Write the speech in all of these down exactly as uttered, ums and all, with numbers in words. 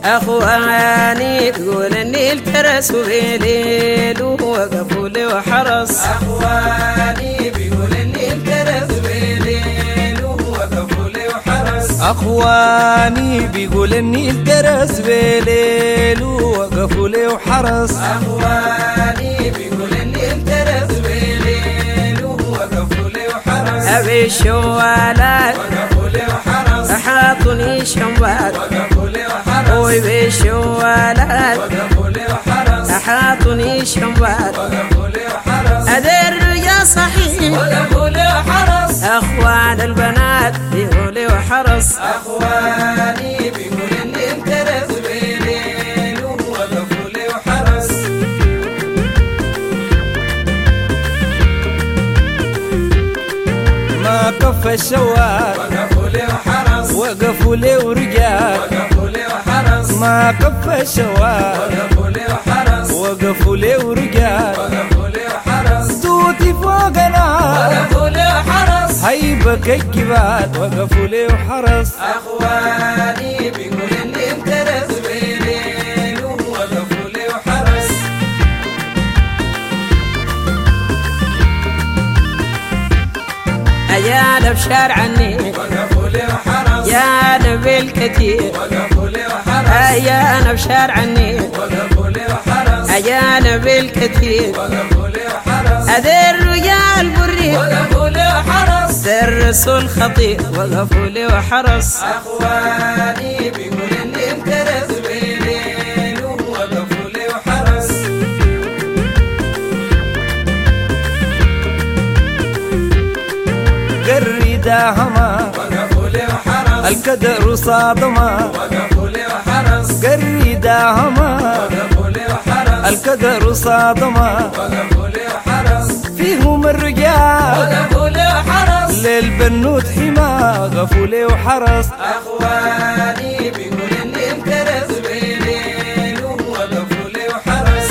أخواني بيقول النيل ترس بليل ووقفوا لي وحرس. أخواني بيقول النيل ترس بليل ووقفوا لي وحرس. أخواني بيقول النيل ترس بليل ووقفوا لي وحرس. أخواني بيقول النيل ترس بليل ووقفوا لي وحرس. أبي الشوالات وقفوا لي وحرس. أحاطني شمبات وقفوا لي وحرس. وي بالشوالات وقفوا لي وحرس. أحاطني شمبات وقفوا لي وحرس. أدر يا صحيح وقفوا لي وحرس. أخوان البنات بيقولوا لي وحرس. أخواني بيقول النيل ترس بليل ووقفوا لي وحرس. ما كف الشوال وقفوا لي وحرس. وقفوا لي ورجال. وقفوا لي وحرس. ما كف الشوال وقفوا لي وحرس. وقفوا لي ورجال. وقفوا لي وحرس. توتي فوقنا وقفوا لي وحرس. هيبك الجبال وقفوا لي وحرس. أخواني بيقول النيل ترس بليل ووقفوا لي وحرس. أيانا بشارع النيل وقفوا لي وحرس. يا نبي الكثير وقفوا لي وحرس. أيانا بشارع النيل وقفوا لي وحرس. أيانا بالكثير وقفوا لي وحرس. أذر يا البري وقفوا لي وحرس. درس الخطير وقفوا لي وحرس. أخواني بيقول النيل ترس بليل ووقفوا لي وحرس. قريدا هما وقفوا لي وحرس. الكدر صادما وقفوا لي وحرس. قريدا هما وقفوا لي وحرس. الكدر صادما وقفوا لي وحرس. فيهم الرجال وقفوا لي وحرس. للبنوت حما وقفوا لي وحرس. أخواني بيقول النيل ترس بليل ووقفوا لي وحرس.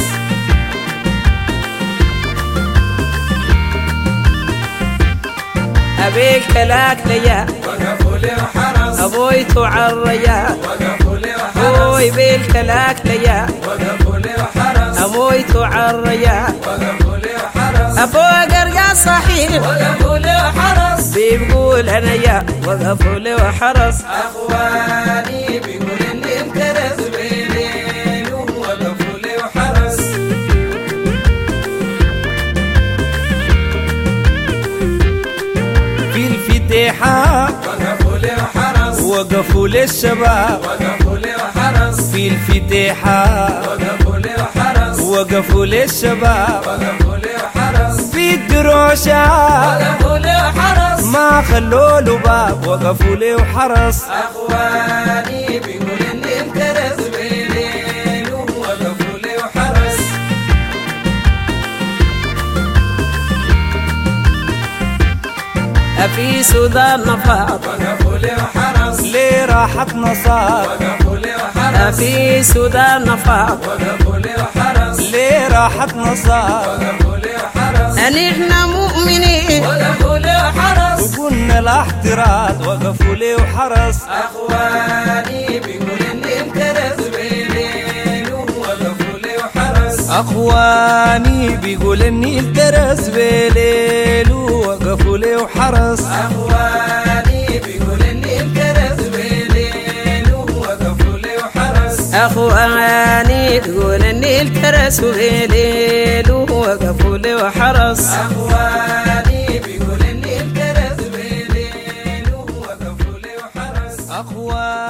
أبي الكلاك ليا وقفوا لي وحرس. أبوي تعريا وقفوا لي وحرس. أبوي بالكلاك ليا وقفوا لي وحرس. أبوي تعريا وقفوا لي وحرس. أفوق أرقى صحيح وقفوا لي وحرس. بيقول أنا يا وقفوا لي وحرس. أخواني بيقول النيل ترس بليل ووقفوا لي وحرس. في الفتيحة وقفوا لي وحرس. وقفوا لي الشباب. وقفوا لي وحرس. في الفتيحة وقفوا لي وحرس. وقفوا لي الشباب. وقفوا لي وحرس. في الدروشة وقفوا لي وحرس. ما خلوا له باب وقفوا لي وحرس. أخواني بيقول النيل ترس بليل ووقفوا لي وحرس. في سودان نفاض وقفوا لي وحرس. ليه راحت نصار وقفوا لي وحرس. في سودان نفاض وقفوا لي وحرس. ليه راحت نصار وقفوا لي وحرس. نحن مؤمنين وقفوا لي وحرس. وقلنا الاحتراز وقفوا لي وحرس. أخواني بيقول النيل ترس بليل ووقفوا لي وحرس. أخواني بيقول النيل ترس بليل ووقفوا لي وحرس. أخواني بيقول النيل ترس بليل ووقفوا لي وحرس. أخواني بيقول النيل ترس بليل ووقفوا لي وحرس. أخواني بيقول النيل ترس بليل ووقفوا لي وحرس. أخواني